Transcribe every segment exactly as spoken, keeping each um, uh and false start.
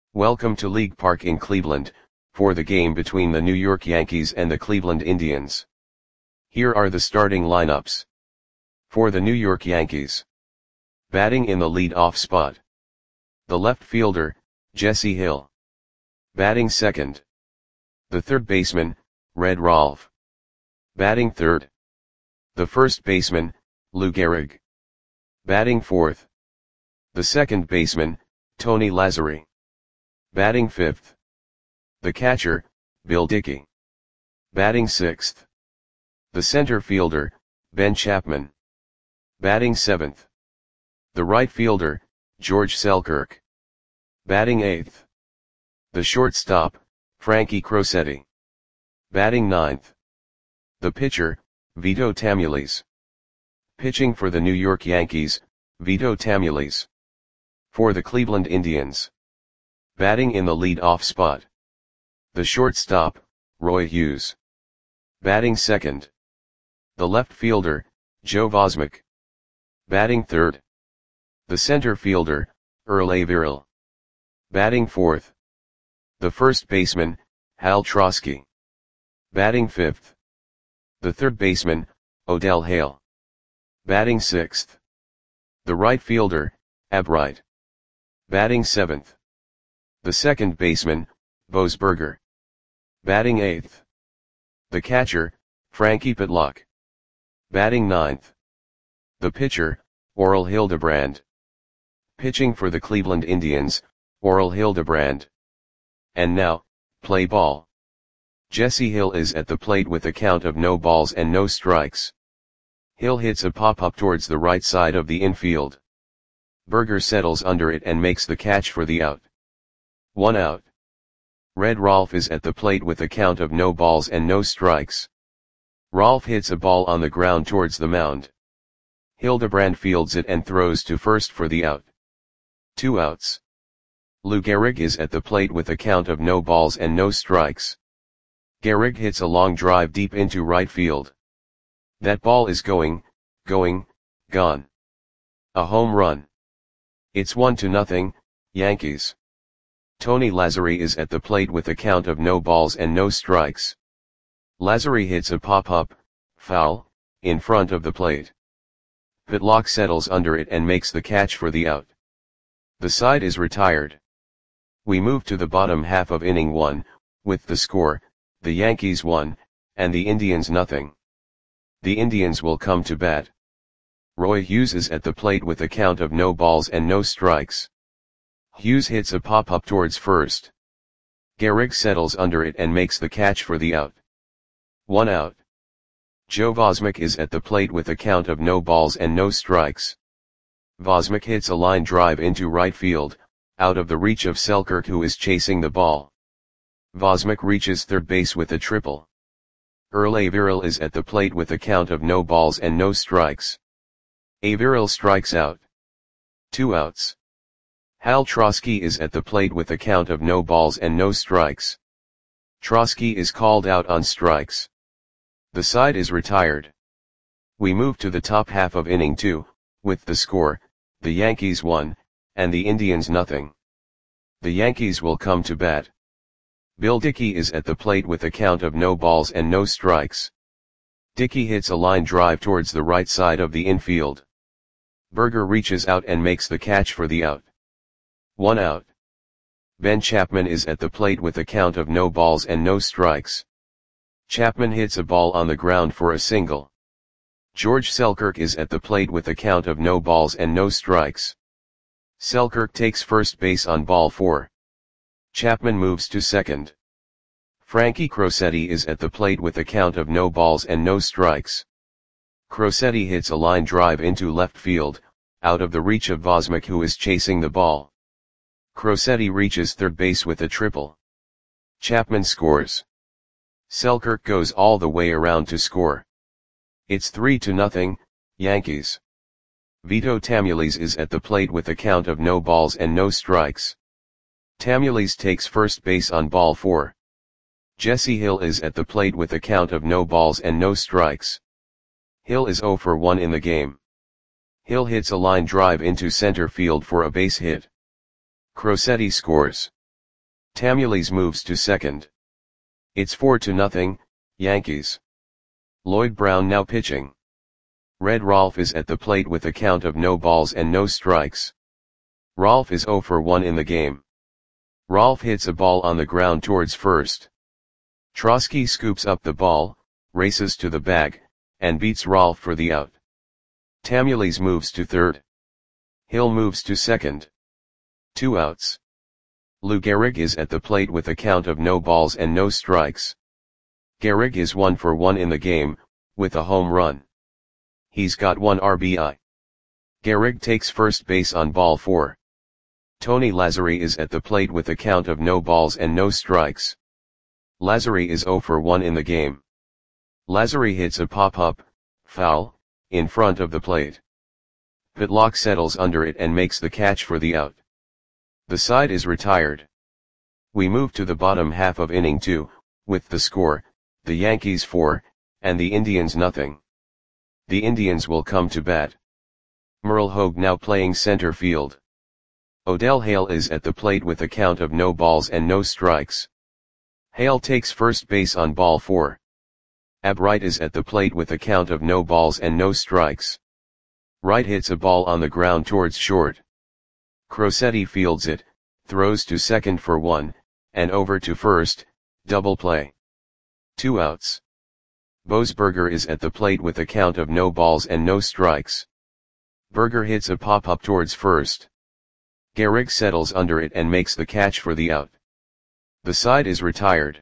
Welcome to League Park in Cleveland, for the game between the New York Yankees and the Cleveland Indians. Here are the starting lineups. For the New York Yankees. Batting in the lead-off spot. The left fielder, Jesse Hill. Batting second. The third baseman, Red Rolfe. Batting third. The first baseman, Lou Gehrig. Batting fourth. The second baseman, Tony Lazzeri. Batting fifth. The catcher, Bill Dickey. Batting sixth. The center fielder, Ben Chapman. Batting seventh. The right fielder, George Selkirk. Batting eighth. The shortstop, Frankie Crosetti. Batting ninth. The pitcher, Vito Tamules. Pitching for the New York Yankees, Vito Tamules. For the Cleveland Indians. Batting in the lead-off spot. The shortstop, Roy Hughes. Batting second. The left fielder, Joe Vosmek. Batting third. The center fielder, Earl Averill. Batting fourth. The first baseman, Hal Trosky. Batting fifth. The third baseman, Odell Hale. Batting sixth. The right fielder, Ab Wright. Batting seventh. The second baseman, Bose Berger. Batting eighth. The catcher, Frankie Pitlock. Batting ninth. The pitcher, Orel Hildebrand. Pitching for the Cleveland Indians, Orel Hildebrand. And now, play ball. Jesse Hill is at the plate with a count of no balls and no strikes. Hill hits a pop-up towards the right side of the infield. Berger settles under it and makes the catch for the out. One out. Red Rolfe is at the plate with a count of no balls and no strikes. Rolfe hits a ball on the ground towards the mound. Hildebrand fields it and throws to first for the out. Two outs. Lou Gehrig is at the plate with a count of no balls and no strikes. Gehrig hits a long drive deep into right field. That ball is going, going, gone. A home run. It's one to nothing, Yankees. Tony Lazzeri is at the plate with a count of no balls and no strikes. Lazzeri hits a pop-up, foul, in front of the plate. Pitlock settles under it and makes the catch for the out. The side is retired. We move to the bottom half of inning one, with the score, the Yankees one, and the Indians nothing. The Indians will come to bat. Roy Hughes is at the plate with a count of no balls and no strikes. Hughes hits a pop-up towards first. Gehrig settles under it and makes the catch for the out. One out. Joe Vosmek is at the plate with a count of no balls and no strikes. Vosmek hits a line drive into right field, out of the reach of Selkirk, who is chasing the ball. Vosmek reaches third base with a triple. Earl Averill is at the plate with a count of no balls and no strikes. Averill strikes out. Two outs. Hal Trosky is at the plate with a count of no balls and no strikes. Trosky is called out on strikes. The side is retired. We move to the top half of inning two, with the score, the Yankees one, and the Indians nothing. The Yankees will come to bat. Bill Dickey is at the plate with a count of no balls and no strikes. Dickey hits a line drive towards the right side of the infield. Berger reaches out and makes the catch for the out. One out. Ben Chapman is at the plate with a count of no balls and no strikes. Chapman hits a ball on the ground for a single. George Selkirk is at the plate with a count of no balls and no strikes. Selkirk takes first base on ball four. Chapman moves to second. Frankie Crosetti is at the plate with a count of no balls and no strikes. Crosetti hits a line drive into left field, out of the reach of Vosmek, who is chasing the ball. Crosetti reaches third base with a triple. Chapman scores. Selkirk goes all the way around to score. It's three to nothing, Yankees. Vito Tamules is at the plate with a count of no balls and no strikes. Tamules takes first base on ball four. Jesse Hill is at the plate with a count of no balls and no strikes. Hill is zero for one in the game. Hill hits a line drive into center field for a base hit. Crosetti scores. Tamules moves to second. It's four to nothing, Yankees. Lloyd Brown now pitching. Red Rolf is at the plate with a count of no balls and no strikes. Rolf is oh for one in the game. Rolf hits a ball on the ground towards first. Trosky scoops up the ball, races to the bag, and beats Rolf for the out. Tamules moves to third. Hill moves to second. Two outs. Lou Gehrig is at the plate with a count of no balls and no strikes. Gehrig is one for one in the game, with a home run. He's got one R B I. Gehrig takes first base on ball four. Tony Lazzeri is at the plate with a count of no balls and no strikes. Lazzeri is oh for one in the game. Lazzeri hits a pop-up, foul, in front of the plate. Pitlock settles under it and makes the catch for the out. The side is retired. We move to the bottom half of inning two, with the score, the Yankees four, and the Indians nothing. The Indians will come to bat. Merle Hogue now playing center field. Odell Hale is at the plate with a count of no balls and no strikes. Hale takes first base on ball four. Ab Wright is at the plate with a count of no balls and no strikes. Wright hits a ball on the ground towards short. Crosetti fields it, throws to second for one, and over to first, double play. Two outs. Boasberger is at the plate with a count of no balls and no strikes. Berger hits a pop-up towards first. Gehrig settles under it and makes the catch for the out. The side is retired.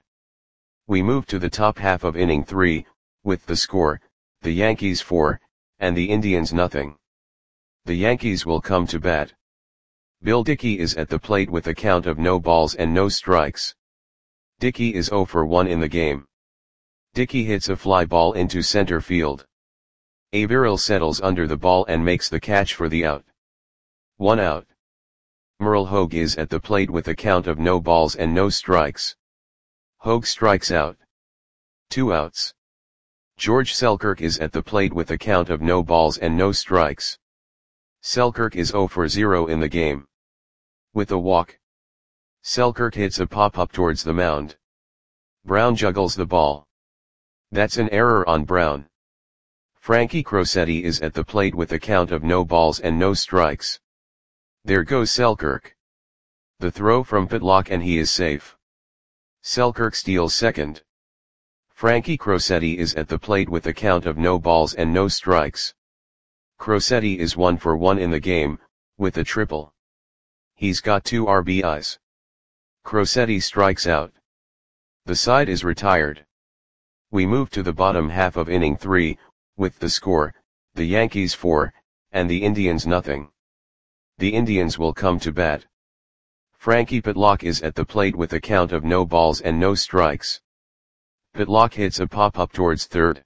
We move to the top half of inning three, with the score, the Yankees four, and the Indians nothing. The Yankees will come to bat. Bill Dickey is at the plate with a count of no balls and no strikes. Dickey is oh for one in the game. Dickey hits a fly ball into center field. Averill settles under the ball and makes the catch for the out. One out. Merle Hogue is at the plate with a count of no balls and no strikes. Hogue strikes out. Two outs. George Selkirk is at the plate with a count of no balls and no strikes. Selkirk is oh for zero in the game. With a walk. Selkirk hits a pop-up towards the mound. Brown juggles the ball. That's an error on Brown. Frankie Crosetti is at the plate with a count of no balls and no strikes. There goes Selkirk. The throw from Pitlock and he is safe. Selkirk steals second. Frankie Crosetti is at the plate with a count of no balls and no strikes. Crosetti is one for one in the game, with a triple. He's got two R B Is. Crosetti strikes out. The side is retired. We move to the bottom half of inning three, with the score, the Yankees four, and the Indians nothing. The Indians will come to bat. Frankie Pitlock is at the plate with a count of no balls and no strikes. Pitlock hits a pop-up towards third.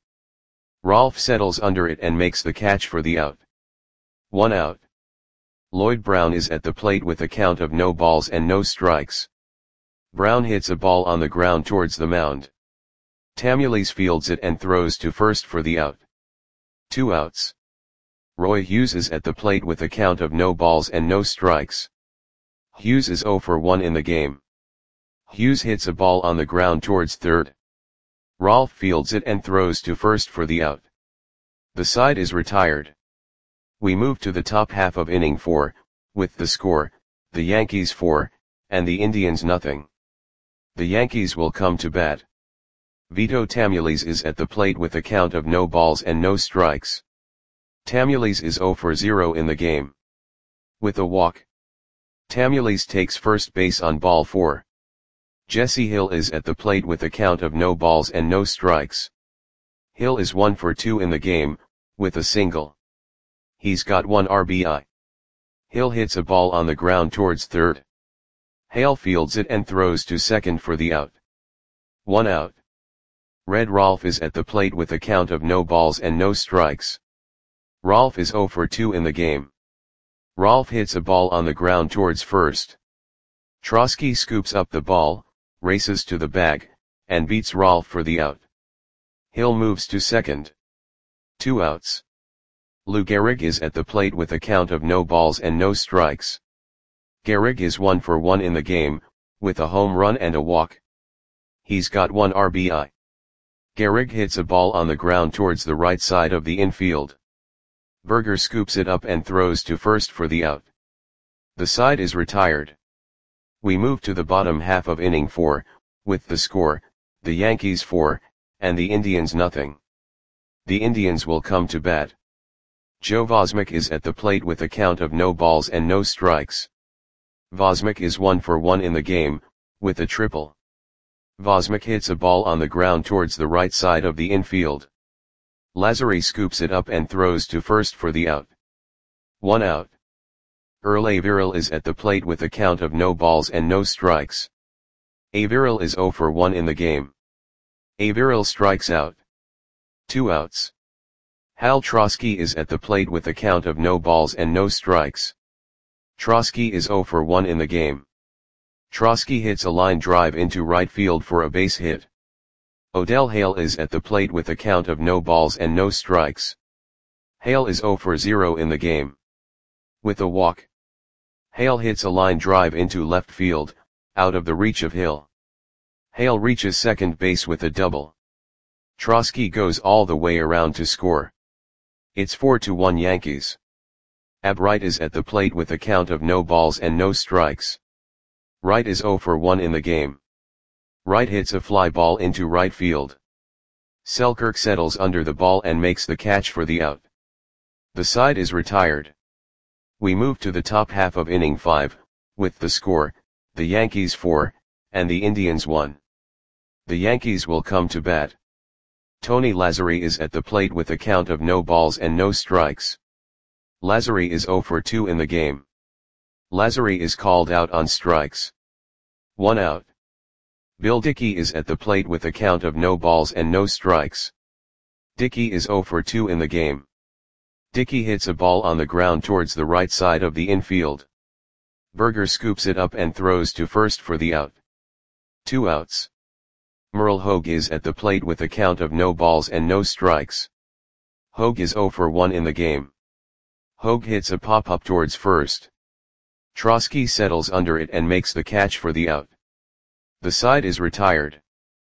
Rolf settles under it and makes the catch for the out. One out. Lloyd Brown is at the plate with a count of no balls and no strikes. Brown hits a ball on the ground towards the mound. Tamules fields it and throws to first for the out. Two outs. Roy Hughes is at the plate with a count of no balls and no strikes. Hughes is oh for one in the game. Hughes hits a ball on the ground towards third. Rolf fields it and throws to first for the out. The side is retired. We move to the top half of inning four, with the score, the Yankees four, and the Indians nothing. The Yankees will come to bat. Vito Tamules is at the plate with a count of no balls and no strikes. Tamules is oh for zero in the game. With a walk. Tamules takes first base on ball four. Jesse Hill is at the plate with a count of no balls and no strikes. Hill is one for two in the game, with a single. He's got one R B I. Hill hits a ball on the ground towards third. Hale fields it and throws to second for the out. One out. Red Rolf is at the plate with a count of no balls and no strikes. Rolf is oh for two in the game. Rolf hits a ball on the ground towards first. Trosky scoops up the ball, races to the bag, and beats Rolf for the out. Hill moves to second. Two outs. Lou Gehrig is at the plate with a count of no balls and no strikes. Gehrig is one for one in the game, with a home run and a walk. He's got one R B I. Gehrig hits a ball on the ground towards the right side of the infield. Berger scoops it up and throws to first for the out. The side is retired. We move to the bottom half of inning four, with the score, the Yankees four, and the Indians nothing. The Indians will come to bat. Joe Vosmek is at the plate with a count of no balls and no strikes. Vosmek is one for one in the game, with a triple. Vosmek hits a ball on the ground towards the right side of the infield. Lazary scoops it up and throws to first for the out. One out. Earl Averill is at the plate with a count of no balls and no strikes. Averill is zero for one in the game. Averill strikes out. Two outs. Hal Trosky is at the plate with a count of no balls and no strikes. Trosky is zero for one in the game. Trosky hits a line drive into right field for a base hit. Odell Hale is at the plate with a count of no balls and no strikes. Hale is zero for zero in the game. With a walk. Hale hits a line drive into left field, out of the reach of Hill. Hale reaches second base with a double. Trosky goes all the way around to score. It's four to one Yankees. Ab Wright is at the plate with a count of no balls and no strikes. Wright is zero for one in the game. Wright hits a fly ball into right field. Selkirk settles under the ball and makes the catch for the out. The side is retired. We move to the top half of inning five, with the score, the Yankees four, and the Indians one. The Yankees will come to bat. Tony Lazary is at the plate with a count of no balls and no strikes. Lazary is zero for two in the game. Lazary is called out on strikes. One out. Bill Dickey is at the plate with a count of no balls and no strikes. Dickey is zero for two in the game. Dickey hits a ball on the ground towards the right side of the infield. Berger scoops it up and throws to first for the out. Two outs. Merle Hogue is at the plate with a count of no balls and no strikes. Hogue is zero for one in the game. Hogue hits a pop-up towards first. Trosky settles under it and makes the catch for the out. The side is retired.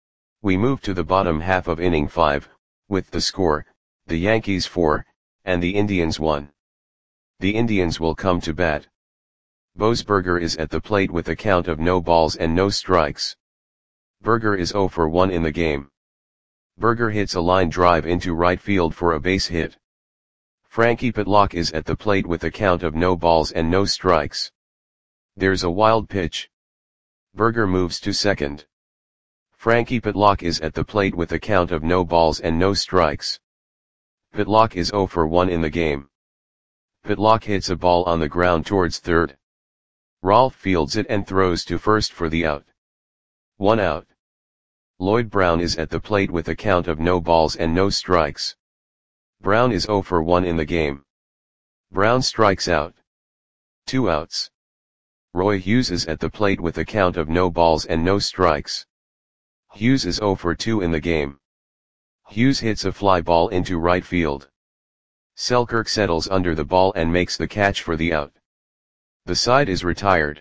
We move to the bottom half of inning five, with the score, the Yankees four, and the Indians one. The Indians will come to bat. Bose Berger is at the plate with a count of no balls and no strikes. Berger is zero for one in the game. Berger hits a line drive into right field for a base hit. Frankie Pitlock is at the plate with a count of no balls and no strikes. There's a wild pitch. Berger moves to second. Frankie Pitlock is at the plate with a count of no balls and no strikes. Pitlock is zero for one in the game. Pitlock hits a ball on the ground towards third. Rolfe fields it and throws to first for the out. One out. Lloyd Brown is at the plate with a count of no balls and no strikes. Brown is zero for one in the game. Brown strikes out. Two outs. Roy Hughes is at the plate with a count of no balls and no strikes. Hughes is zero for two in the game. Hughes hits a fly ball into right field. Selkirk settles under the ball and makes the catch for the out. The side is retired.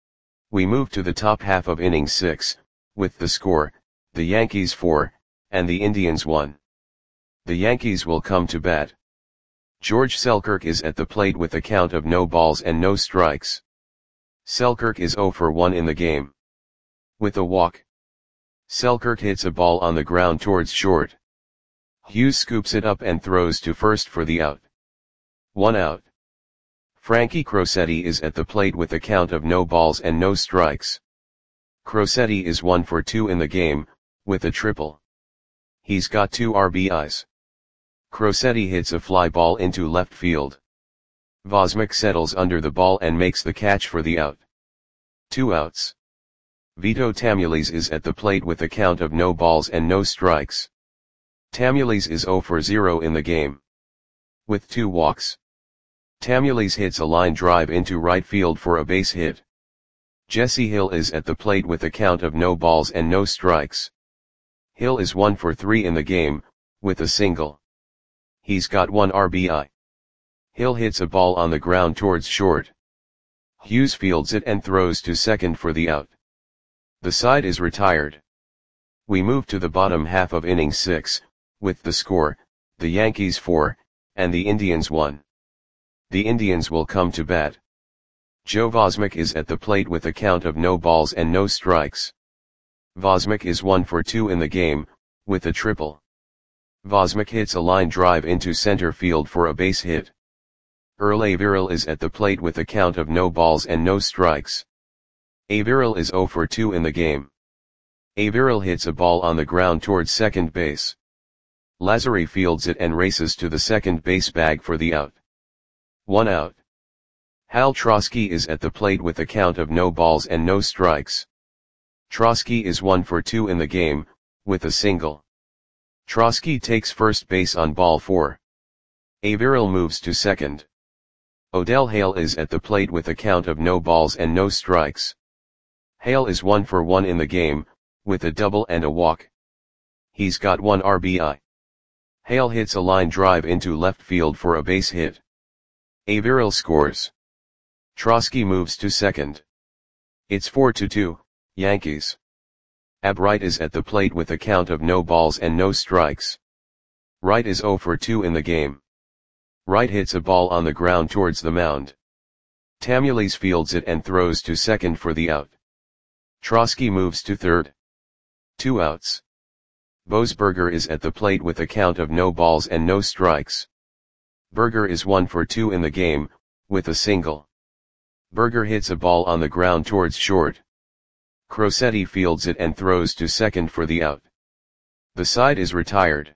We move to the top half of inning six, with the score, the Yankees four, and the Indians one. The Yankees will come to bat. George Selkirk is at the plate with a count of no balls and no strikes. Selkirk is zero for one in the game. With a walk. Selkirk hits a ball on the ground towards short. Hughes scoops it up and throws to first for the out. One out. Frankie Crosetti is at the plate with a count of no balls and no strikes. Crosetti is one for two in the game, with a triple. He's got two R B Is. Crosetti hits a fly ball into left field. Vosmek settles under the ball and makes the catch for the out. Two outs. Vito Tamules is at the plate with a count of no balls and no strikes. Tamules is zero for zero in the game. With two walks. Tamules hits a line drive into right field for a base hit. Jesse Hill is at the plate with a count of no balls and no strikes. Hill is one for three in the game, with a single. He's got one R B I. Hill hits a ball on the ground towards short. Hughes fields it and throws to second for the out. The side is retired. We move to the bottom half of inning six, with the score, the Yankees four, and the Indians one. The Indians will come to bat. Joe Vosmek is at the plate with a count of no balls and no strikes. Vosmek is one for two in the game, with a triple. Vosmek hits a line drive into center field for a base hit. Earl Averill is at the plate with a count of no balls and no strikes. Averill is zero for two in the game. Averill hits a ball on the ground towards second base. Lazary fields it and races to the second base bag for the out. One out. Hal Trosky is at the plate with a count of no balls and no strikes. Trosky is one for two in the game, with a single. Trosky takes first base on ball four. Averill moves to second. Odell Hale is at the plate with a count of no balls and no strikes. Hale is one for one in the game, with a double and a walk. He's got one R B I. Hale hits a line drive into left field for a base hit. Averill scores. Trosky moves to second. It's four to two, Yankees. Ab Wright is at the plate with a count of no balls and no strikes. Wright is zero for two in the game. Wright hits a ball on the ground towards the mound. Tamules fields it and throws to second for the out. Trosky moves to third. Two outs. Boasberger is at the plate with a count of no balls and no strikes. Berger is one for two in the game, with a single. Berger hits a ball on the ground towards short. Crosetti fields it and throws to second for the out. The side is retired.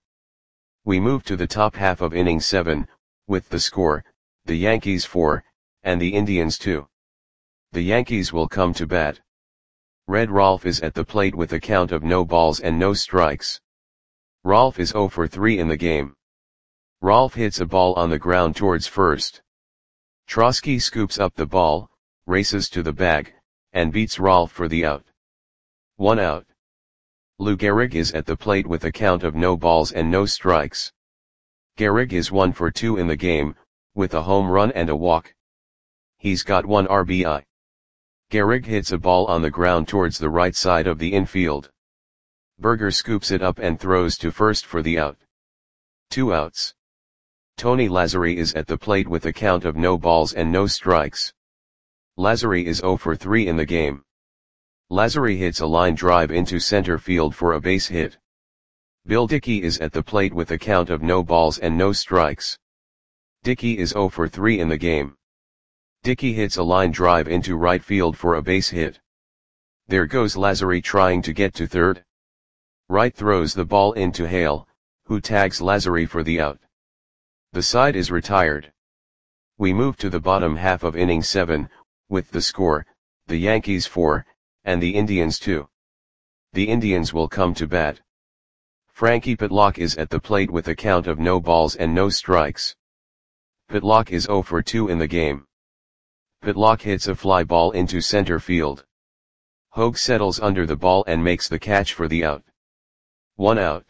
We move to the top half of inning seven, with the score, the Yankees four, and the Indians two. The Yankees will come to bat. Red Rolfe is at the plate with a count of no balls and no strikes. Rolfe is zero for three in the game. Rolfe hits a ball on the ground towards first. Trosky scoops up the ball, races to the bag, and beats Rolfe for the out. One out. Lou Gehrig is at the plate with a count of no balls and no strikes. Gehrig is one for two in the game, with a home run and a walk. He's got one R B I. Gehrig hits a ball on the ground towards the right side of the infield. Berger scoops it up and throws to first for the out. Two outs. Tony Lazary is at the plate with a count of no balls and no strikes. Lazary is zero for three in the game. Lazary hits a line drive into center field for a base hit. Bill Dickey is at the plate with a count of no balls and no strikes. Dickey is zero for three in the game. Dickey hits a line drive into right field for a base hit. There goes Lazary trying to get to third. Wright throws the ball into Hale, who tags Lazary for the out. The side is retired. We move to the bottom half of inning seven, with the score, the Yankees four, and the Indians two. The Indians will come to bat. Frankie Pitlock is at the plate with a count of no balls and no strikes. Pitlock is zero for two in the game. Pitlock hits a fly ball into center field. Hogue settles under the ball and makes the catch for the out. One out.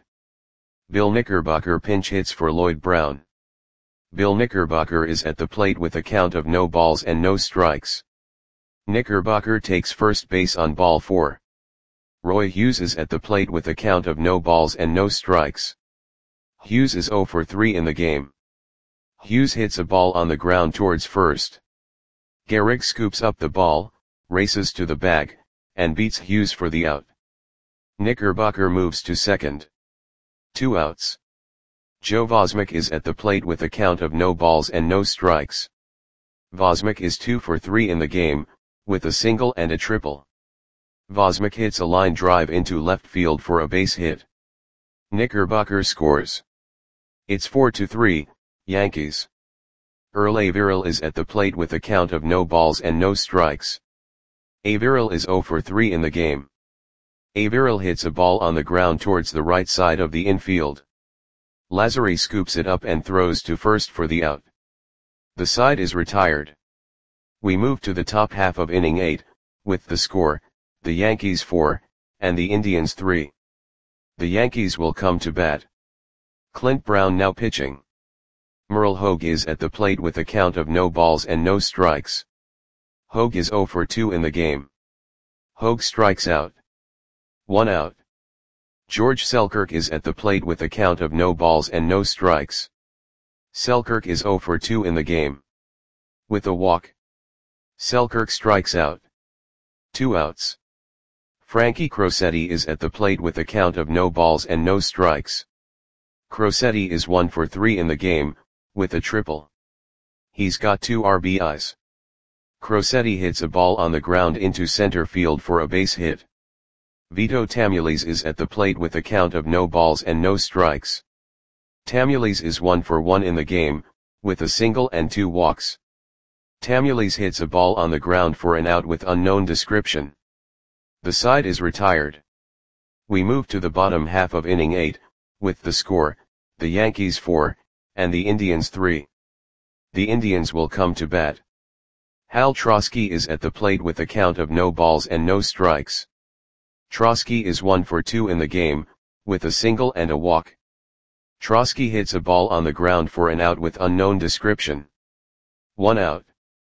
Bill Knickerbocker pinch hits for Lloyd Brown. Bill Knickerbocker is at the plate with a count of no balls and no strikes. Knickerbocker takes first base on ball four. Roy Hughes is at the plate with a count of no balls and no strikes. Hughes is zero for three in the game. Hughes hits a ball on the ground towards first. Gehrig scoops up the ball, races to the bag, and beats Hughes for the out. Knickerbocker moves to second. Two outs. Joe Vosmek is at the plate with a count of no balls and no strikes. Vosmek is two for three in the game, with a single and a triple. Vosmek hits a line drive into left field for a base hit. Knickerbocker scores. It's four to three, Yankees. Earl Averill is at the plate with a count of no balls and no strikes. Averill is zero for three in the game. Averill hits a ball on the ground towards the right side of the infield. Lazary scoops it up and throws to first for the out. The side is retired. We move to the top half of inning eight, with the score, the Yankees four, and the Indians three. The Yankees will come to bat. Clint Brown now pitching. Merle Hogue is at the plate with a count of no balls and no strikes. Hogue is zero for two in the game. Hogue strikes out. One out. George Selkirk is at the plate with a count of no balls and no strikes. Selkirk is zero for two in the game. With a walk, Selkirk strikes out. Two outs. Frankie Crosetti is at the plate with a count of no balls and no strikes. Crosetti is one for three in the game, with a triple. He's got two R B Is. Crosetti hits a ball on the ground into center field for a base hit. Vito Tamules is at the plate with a count of no balls and no strikes. Tamules is one for one in the game, with a single and two walks. Tamules hits a ball on the ground for an out with unknown description. The side is retired. We move to the bottom half of inning eight, with the score, the Yankees four, and the Indians three. The Indians will come to bat. Hal Trosky is at the plate with a count of no balls and no strikes. Trosky is one for two in the game, with a single and a walk. Trosky hits a ball on the ground for an out with unknown description. One out.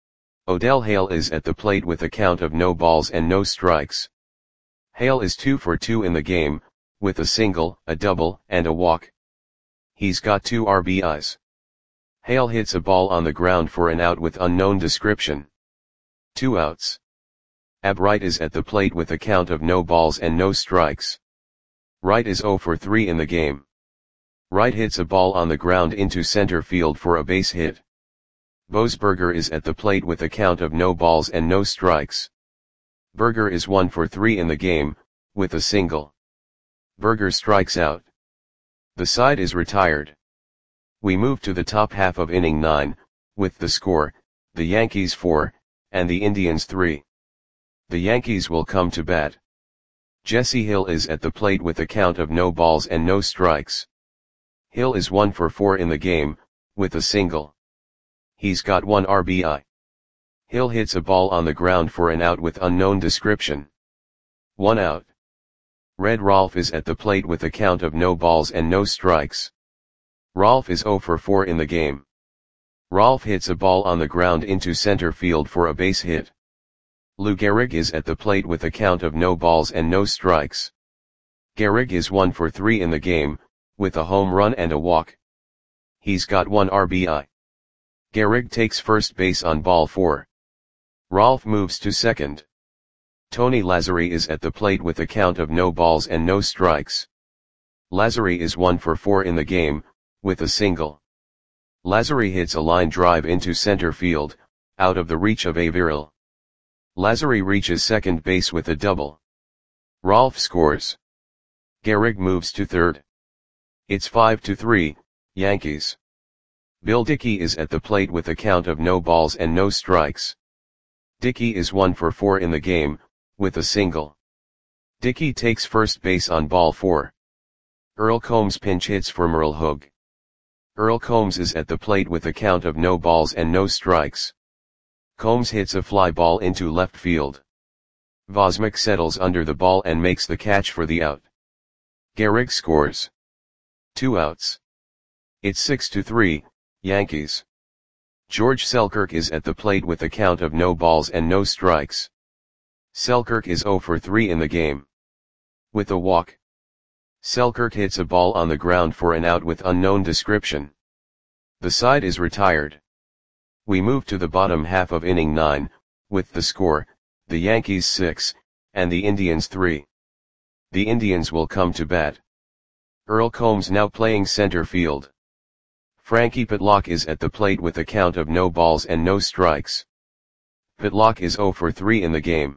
Odell Hale is at the plate with a count of no balls and no strikes. Hale is two for two in the game, with a single, a double, and a walk. He's got two R B Is. Hale hits a ball on the ground for an out with unknown description. Two outs. Ab Wright is at the plate with a count of no balls and no strikes. Wright is zero for three in the game. Wright hits a ball on the ground into center field for a base hit. Boesberger is at the plate with a count of no balls and no strikes. Berger is one for three in the game, with a single. Berger strikes out. The side is retired. We move to the top half of inning nine, with the score, the Yankees four, and the Indians three. The Yankees will come to bat. Jesse Hill is at the plate with a count of no balls and no strikes. Hill is one for four in the game, with a single. He's got one R B I. Hill hits a ball on the ground for an out with unknown description. One out. Red Rolfe is at the plate with a count of no balls and no strikes. Rolfe is zero for four in the game. Rolfe hits a ball on the ground into center field for a base hit. Lou Gehrig is at the plate with a count of no balls and no strikes. Gehrig is one for three in the game, with a home run and a walk. He's got one R B I. Gehrig takes first base on ball four. Rolfe moves to second. Tony Lazzeri is at the plate with a count of no balls and no strikes. Lazzeri is one for four in the game, with a single. Lazzeri hits a line drive into center field, out of the reach of Averill. Lazzeri reaches second base with a double. Rolfe scores. Gehrig moves to third. It's five to three, Yankees. Bill Dickey is at the plate with a count of no balls and no strikes. Dickey is one for four in the game, with a single. Dickey takes first base on ball four. Earl Combs pinch hits for Merle Hoog. Earl Combs is at the plate with a count of no balls and no strikes. Combs hits a fly ball into left field. Vosmick settles under the ball and makes the catch for the out. Gehrig scores. Two outs. It's six to three, Yankees. George Selkirk is at the plate with a count of no balls and no strikes. Selkirk is zero for three in the game. With a walk, Selkirk hits a ball on the ground for an out with unknown description. The side is retired. We move to the bottom half of inning nine, with the score, the Yankees six, and the Indians three. The Indians will come to bat. Earl Combs now playing center field. Frankie Pitlock is at the plate with a count of no balls and no strikes. Pitlock is zero for three in the game.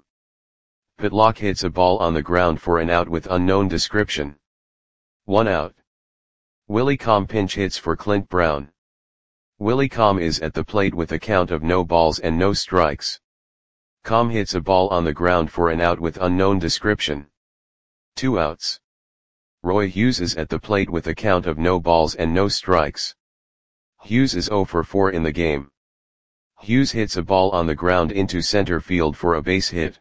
Pitlock hits a ball on the ground for an out with unknown description. One out. Willie Comm pinch hits for Clint Brown. Willie Comm is at the plate with a count of no balls and no strikes. Comm hits a ball on the ground for an out with unknown description. Two outs. Roy Hughes is at the plate with a count of no balls and no strikes. Hughes is zero for four in the game. Hughes hits a ball on the ground into center field for a base hit.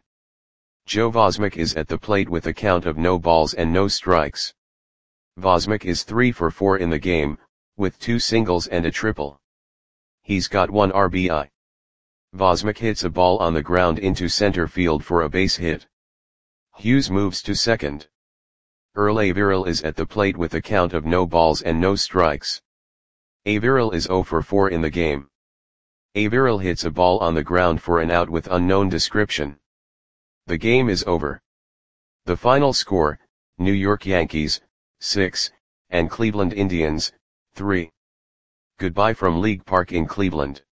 Joe Vosmick is at the plate with a count of no balls and no strikes. Vosmick is three for four in the game, with two singles and a triple. He's got one R B I. Vosmick hits a ball on the ground into center field for a base hit. Hughes moves to second. Earl Averill is at the plate with a count of no balls and no strikes. Averill is zero for four in the game. Averill hits a ball on the ground for an out with unknown description. The game is over. The final score, New York Yankees, six, and Cleveland Indians, three. Goodbye from League Park in Cleveland.